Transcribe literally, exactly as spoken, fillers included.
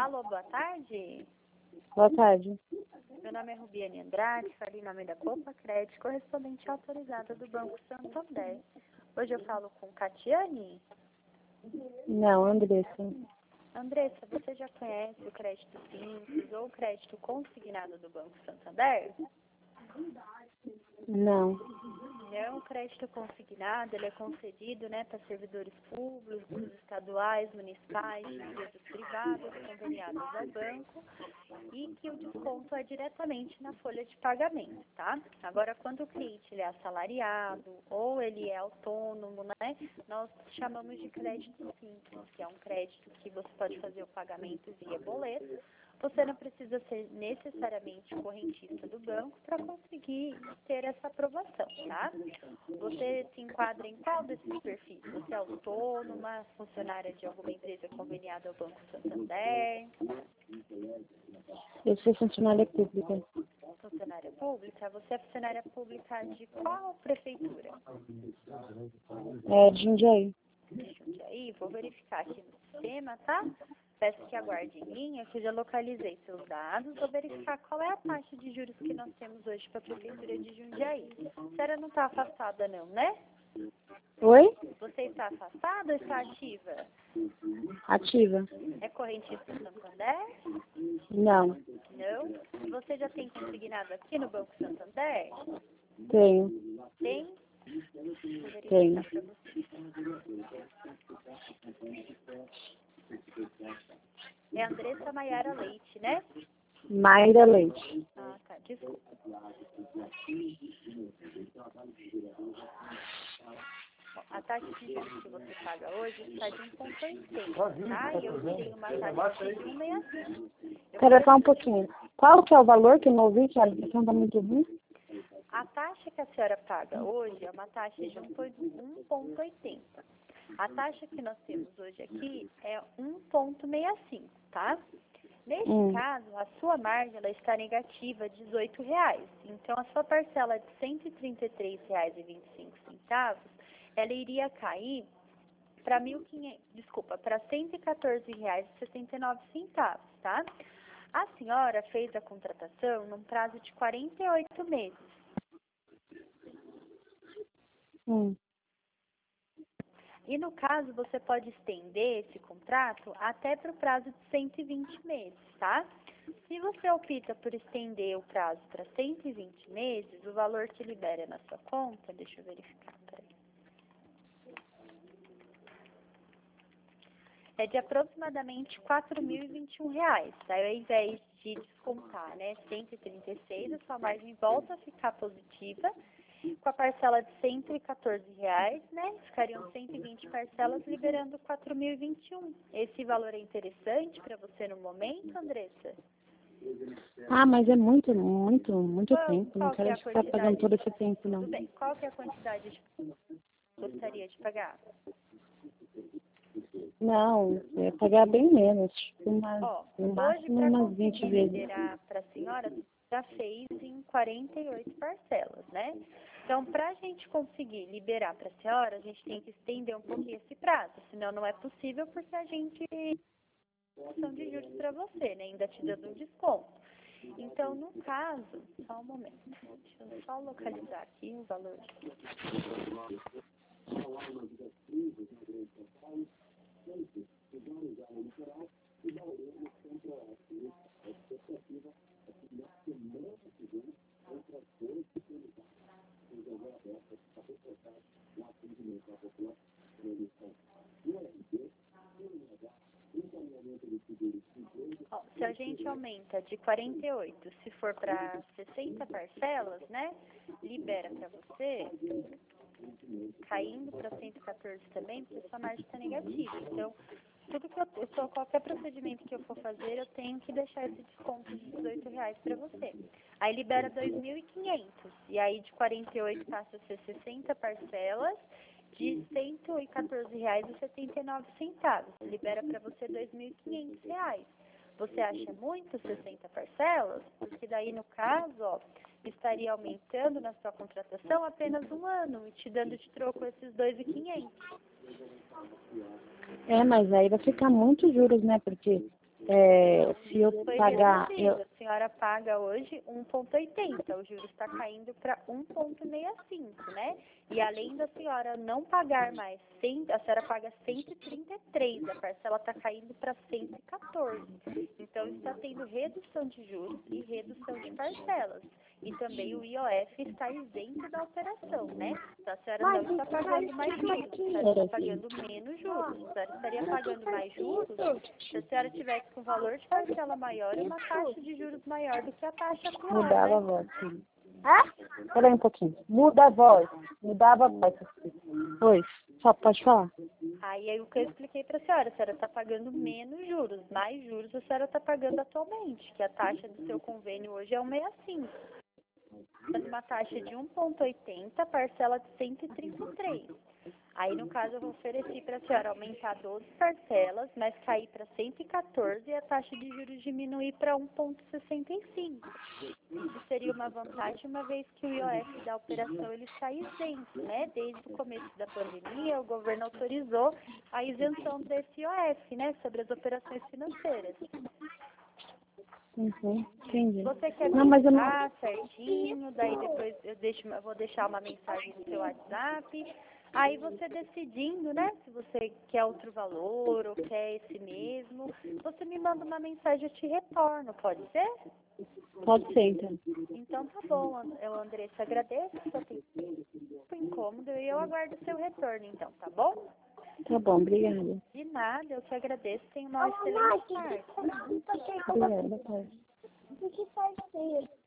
Alô, boa tarde. Boa tarde. Meu nome é Rubiane Andrade, falei em nome da Copa Crédito, correspondente autorizada do Banco Santander. Hoje eu falo com Catiane. Não, Andressa. Andressa, você já conhece o crédito simples ou o crédito consignado do Banco Santander? Não. Não, o crédito consignado ele é concedido, né, para servidores públicos, estaduais, municipais, de empresas privadas, conveniadas ao banco, e que o desconto é diretamente na folha de pagamento, tá? Agora, quando o cliente ele é assalariado ou ele é autônomo, né, nós chamamos de crédito simples, que é um crédito que você pode fazer o pagamento via boleto. Você não precisa ser necessariamente correntista do banco para conseguir ter essa aprovação, tá? Você se enquadra em qual desses perfis? Você é autônoma, funcionária de alguma empresa conveniada ao Banco Santander? Eu sou funcionária pública. Funcionária pública? Você é funcionária pública de qual prefeitura? É de Jundiaí. De Jundiaí? Vou verificar aqui no sistema, tá? Peço que aguarde em linha, que eu já localizei seus dados. Vou verificar qual é a taxa de juros que nós temos hoje para a Prefeitura de Jundiaí. A senhora não está afastada não, né? Oi? Você está afastada ou está ativa? Ativa. É correntista Santander? Não. Não. Você já tem consignado aqui no Banco Santander? Tenho. Tem? Vou verificar Tenho. para você. É Andressa Maiara Leite, né? Mayra Leite. Ah, tá. Desculpa. Bom, a taxa de juros que você paga hoje está de um vírgula oitenta, tá? E eu tenho uma taxa de um vírgula sessenta e cinco. Espera só um pouquinho. Qual que é o valor que eu não ouvi, que a ligação está muito ruim? A taxa que a senhora paga hoje é uma taxa de um vírgula oitenta. A taxa que nós temos hoje aqui é um vírgula sessenta e cinco, tá? Neste Hum. caso, a sua margem ela está negativa de dezoito reais. Então, a sua parcela de cento e trinta e três reais e vinte e cinco centavos, ela iria cair para mil e quinhentos, desculpa, para cento e quatorze reais e sessenta e nove centavos, tá? A senhora fez a contratação num prazo de quarenta e oito meses. Hum. E no caso, você pode estender esse contrato até para o prazo de cento e vinte meses, tá? Se você opta por estender o prazo para cento e vinte meses, o valor que libera na sua conta, deixa eu verificar, peraí. É de aproximadamente quatro mil e vinte e um reais, tá? Ao invés de descontar, né, cento e trinta e seis, a sua margem volta a ficar positiva. Com a parcela de cento e quatorze reais, né, ficariam cento e vinte parcelas, liberando quatro mil e vinte e um. Esse valor é interessante para você no momento, Andressa? Ah, mas é muito, muito, muito Qual, tempo. Não qual que é quero a ficar quantidade? pagando todo esse tempo, não. Tudo bem. Qual que é a quantidade de gostaria de pagar? Não, eu ia pagar bem menos. Tipo, umas, Ó, no hoje máximo para umas vinte conseguir vezes. liberar para a senhora, já fez em quarenta e oito parcelas, né? Então, para a gente conseguir liberar para a senhora, a gente tem que estender um pouquinho esse prazo, senão não é possível porque a gente tem opção de juros para você, né? Ainda te dando um desconto. Então, no caso, só um momento, deixa eu só localizar aqui o valor. Ó, se a gente aumenta de quarenta e oito, se for para sessenta parcelas, né, libera para você, caindo para cento e quatorze também, porque sua margem está negativa. Então, tudo que eu, eu tô, qualquer procedimento que eu for fazer, eu tenho que deixar esse desconto de dezoito reais para você. Aí libera dois mil e quinhentos, e aí de quarenta e oito passa a ser sessenta parcelas, de cento e quatorze reais e setenta e nove centavos. Libera para você dois mil e quinhentos reais. Você acha muito sessenta parcelas? Porque daí, no caso, ó, estaria aumentando na sua contratação apenas um ano e te dando de troco esses dois mil e quinhentos. É, mas aí vai ficar muitos juros, né? Porque É, se eu Foi pagar... reduzido. Eu, A senhora paga hoje um vírgula oitenta, o juros está caindo para um vírgula sessenta e cinco, né? E além da senhora não pagar mais, cem, a senhora paga cento e trinta e três, a parcela está caindo para cento e quatorze. Então está tendo redução de juros e redução de parcelas. E também o I O F está isento da operação, né? Então a senhora não está pagando mais juros, a senhora está pagando menos juros. A senhora estaria pagando mais juros se a senhora tivesse com valor de parcela maior e uma taxa de juros maior do que a taxa atual, mudava né? a voz, sim. Peraí um pouquinho. Muda a voz. Mudava a voz. Oi, só pode falar? Aí é o que eu expliquei para a senhora, a senhora está pagando menos juros, mais juros a senhora está pagando atualmente, que a taxa do seu convênio hoje é um vírgula sessenta e cinco. Uma taxa de um vírgula oitenta, parcela de cento e trinta e três. Aí, no caso, eu ofereci para a senhora aumentar doze parcelas, mas cair para cento e quatorze e a taxa de juros diminuir para um vírgula sessenta e cinco. Isso seria uma vantagem, uma vez que o I O F da operação ele está isento, né? Desde o começo da pandemia, o governo autorizou a isenção desse I O F, né? Sobre as operações financeiras. Uhum, entendi. Você quer Não, mas eu não... pensar certinho, daí depois eu, deixo, eu vou deixar uma mensagem no seu WhatsApp. Aí você decidindo, né, se você quer outro valor ou quer esse mesmo, você me manda uma mensagem, eu te retorno, pode ser? Pode ser, então. Então tá bom, And- eu, Andressa, agradeço o seu tempo incômodo e eu aguardo o seu retorno, então, tá bom? Tá bom, obrigada. De nada, eu que agradeço, tenha uma excelente tarde. Obrigada, boa tarde. O que faz ser?